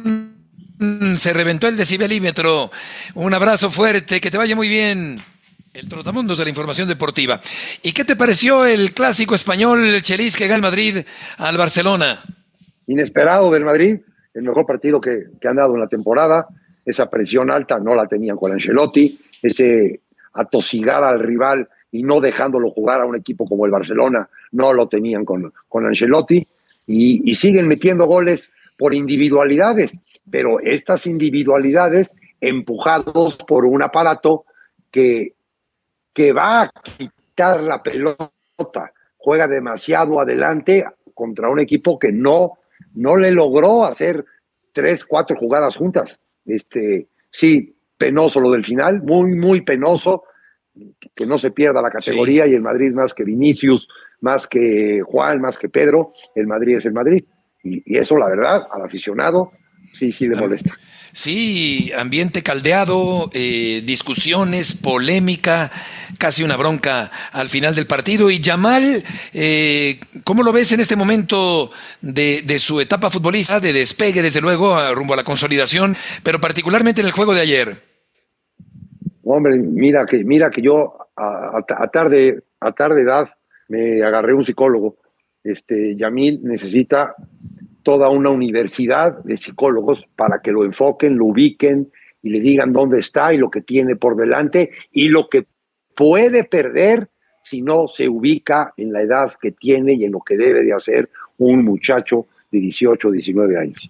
Se reventó el decibelímetro. Un abrazo fuerte, que te vaya muy bien. El trotamundos de la información deportiva. ¿Y qué te pareció el clásico español, el Chelis, que gana el Madrid al Barcelona? Inesperado del Madrid, el mejor partido que han dado en la temporada. Esa presión alta no la tenían con Ancelotti, ese atosigar al rival y no dejándolo jugar a un equipo como el Barcelona, no lo tenían con Ancelotti, y siguen metiendo goles por individualidades, pero estas individualidades empujados por un aparato que va a quitar la pelota, juega demasiado adelante contra un equipo que no le logró hacer 3-4 jugadas juntas. Sí, penoso lo del final, muy, muy penoso, que no se pierda la categoría, sí. Y el Madrid más que Vinicius, más que Juan, más que Pedro, el Madrid es el Madrid. Y eso, la verdad, al aficionado, sí le molesta. Sí, ambiente caldeado, discusiones, polémica, casi una bronca al final del partido. Y Yamal, ¿cómo lo ves en este momento de su etapa futbolista, de despegue, desde luego, rumbo a la consolidación, pero particularmente en el juego de ayer? Hombre, mira que yo a tarde edad me agarré un psicólogo. Yamil necesita toda una universidad de psicólogos para que lo enfoquen, lo ubiquen y le digan dónde está y lo que tiene por delante y lo que puede perder si no se ubica en la edad que tiene y en lo que debe de hacer un muchacho de 18 o 19 años.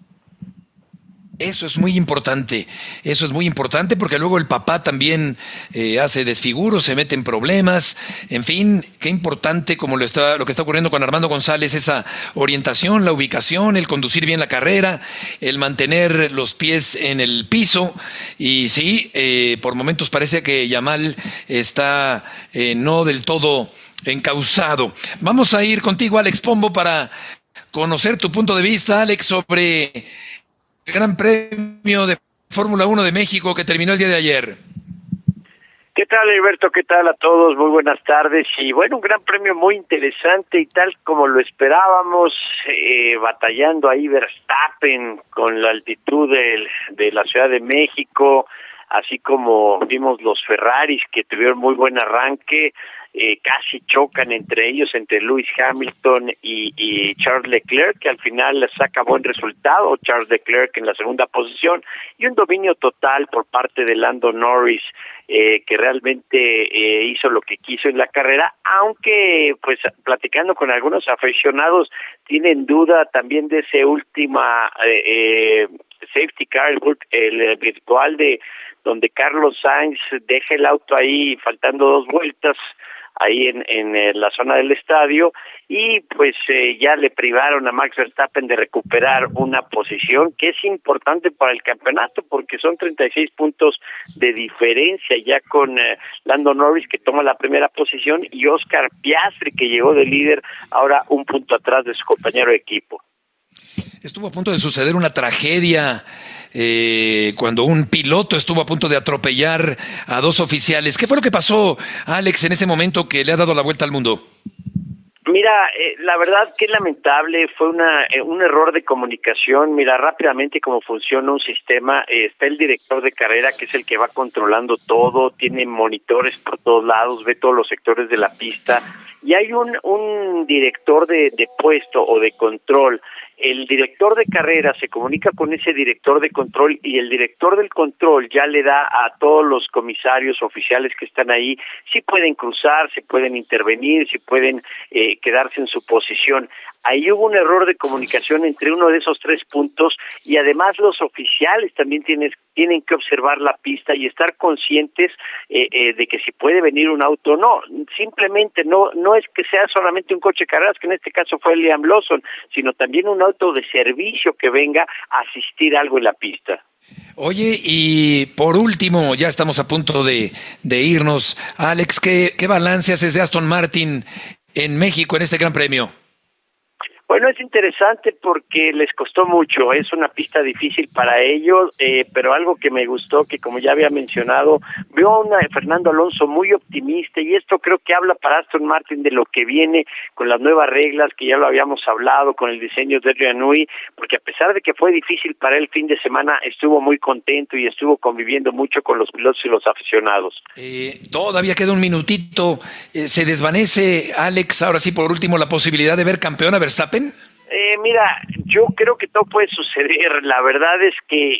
Eso es muy importante porque luego el papá también hace desfiguros, se mete en problemas, en fin, qué importante como lo que está ocurriendo con Armando González, esa orientación, la ubicación, el conducir bien la carrera, el mantener los pies en el piso, y sí, por momentos parece que Yamal está no del todo encauzado. Vamos a ir contigo, Alex Pombo, para conocer tu punto de vista, Alex, sobre el Gran Premio de Fórmula 1 de México que terminó el día de ayer. ¿Qué tal, Alberto? ¿Qué tal a todos? Muy buenas tardes. Y bueno, un gran premio muy interesante y tal como lo esperábamos, batallando ahí Verstappen con la altitud de la Ciudad de México, así como vimos los Ferraris que tuvieron muy buen arranque, casi chocan entre ellos, entre Lewis Hamilton y Charles Leclerc, que al final saca buen resultado, Charles Leclerc en la segunda posición, y un dominio total por parte de Lando Norris, que realmente hizo lo que quiso en la carrera, aunque pues platicando con algunos aficionados tienen duda también de ese última safety car, el virtual de donde Carlos Sainz deja el auto ahí faltando 2 vueltas ahí en la zona del estadio, y pues ya le privaron a Max Verstappen de recuperar una posición que es importante para el campeonato, porque son 36 puntos de diferencia ya con Lando Norris, que toma la primera posición, y Oscar Piastri, que llegó de líder, ahora un punto atrás de su compañero de equipo. Estuvo a punto de suceder una tragedia cuando un piloto estuvo a punto de atropellar a 2 oficiales. ¿Qué fue lo que pasó, Alex, en ese momento que le ha dado la vuelta al mundo? Mira, la verdad que lamentable, fue un error de comunicación. Mira, rápidamente cómo funciona un sistema, está el director de carrera, que es el que va controlando todo, tiene monitores por todos lados, ve todos los sectores de la pista, y hay un director de puesto o de control. El director de carrera se comunica con ese director de control, y el director del control ya le da a todos los comisarios oficiales que están ahí si pueden cruzar, si pueden intervenir, si pueden quedarse en su posición. Ahí hubo un error de comunicación entre uno de esos 3 puntos, y además los oficiales también tienen que observar la pista y estar conscientes de que si puede venir un auto o no. Simplemente no es que sea solamente un coche de carreras, que en este caso fue Liam Lawson, sino también un auto de servicio que venga a asistir algo en la pista. Oye, y por último, ya estamos a punto de irnos. Alex, ¿qué balance haces de Aston Martin en México en este Gran Premio? Bueno, es interesante porque les costó mucho, es una pista difícil para ellos, pero algo que me gustó, que como ya había mencionado, veo a Fernando Alonso muy optimista, y esto creo que habla para Aston Martin de lo que viene con las nuevas reglas, que ya lo habíamos hablado, con el diseño de Adrian Newey, porque a pesar de que fue difícil para él el fin de semana, estuvo muy contento y estuvo conviviendo mucho con los pilotos y los aficionados. Todavía queda un minutito, ¿se desvanece, Alex, ahora sí por último, la posibilidad de ver campeón a Verstappen? Mira, yo creo que todo puede suceder. La verdad es que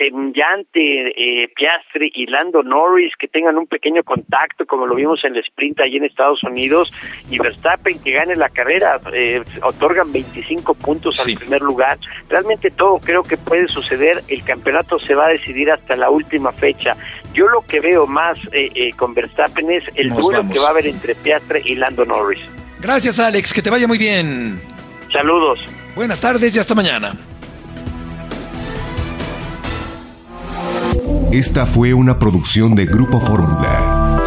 semejante Piastri y Lando Norris que tengan un pequeño contacto, como lo vimos en el sprint allí en Estados Unidos, y Verstappen que gane la carrera, otorgan 25 puntos al primer lugar. Realmente todo creo que puede suceder. El campeonato se va a decidir hasta la última fecha. Yo lo que veo más con Verstappen es el duelo que va a haber entre Piastri y Lando Norris. Gracias, Alex, que te vaya muy bien. Saludos. Buenas tardes y hasta mañana. Esta fue una producción de Grupo Fórmula.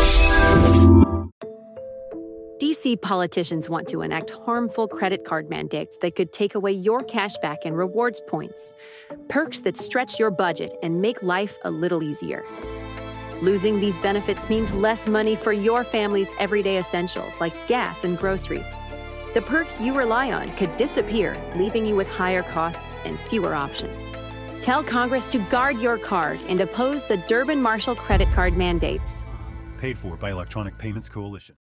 DC politicians want to enact harmful credit card mandates that could take away your cash back and rewards points. Perks that stretch your budget and make life a little easier. Losing these benefits means less money for your family's everyday essentials like gas and groceries. The perks you rely on could disappear, leaving you with higher costs and fewer options. Tell Congress to guard your card and oppose the Durbin-Marshall credit card mandates. Paid for by Electronic Payments Coalition.